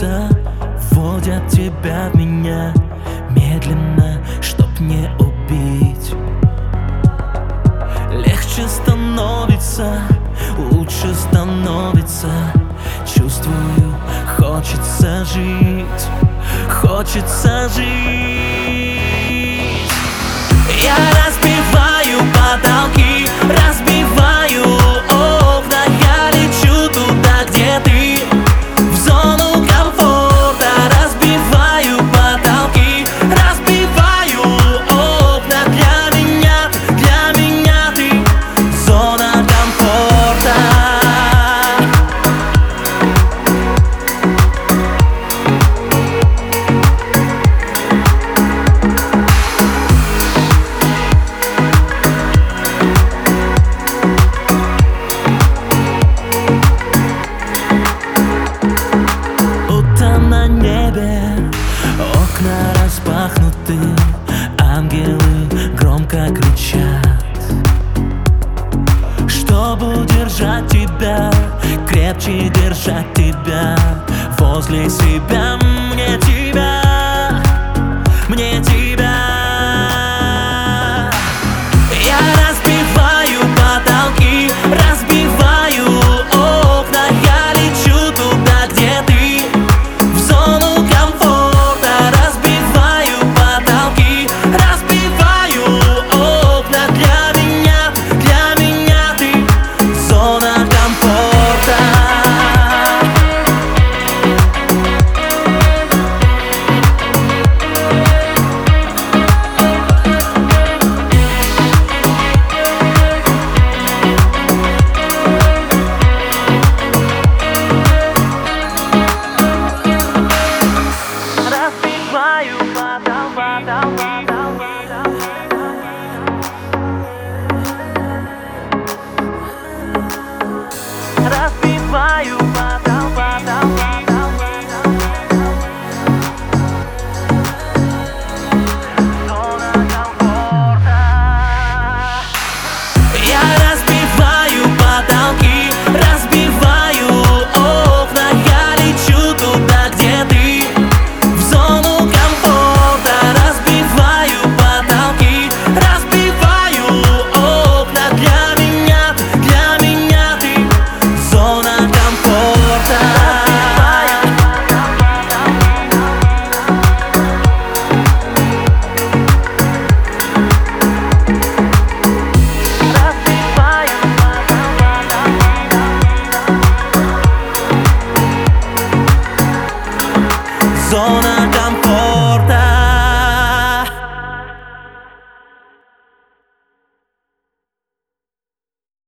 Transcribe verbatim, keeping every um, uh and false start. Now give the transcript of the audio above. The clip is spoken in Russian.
сердца вводят тебя в меня медленно, чтоб не убить. Легче становится, лучше становится. Чувствую, хочется жить, хочется жить. Я разбиваю потолки, разбиваю окна. Я лечу туда, где ты, в зону комфорта. Разбиваю потолки, разбиваю окна. Для меня, для меня ты зона комфорта. На небе окна распахнуты, ангелы громко кричат, чтобы удержать тебя, крепче держать тебя возле себя. Мне тебя, мне тебя. Я разбиваю потолки, разбиваю окна. Я лечу туда, где ты, в зону комфорта. Разбиваю потолки, разбиваю окна. Для меня, для меня ты зона комфорта. Разбиваю Разбиваю зона комфорта. Я разбиваю потолки, разбиваю окна. Я лечу туда, где ты, в зону комфорта. Разбиваю потолки, разбиваю окна. Для меня, для меня ты зона комфорта. Зона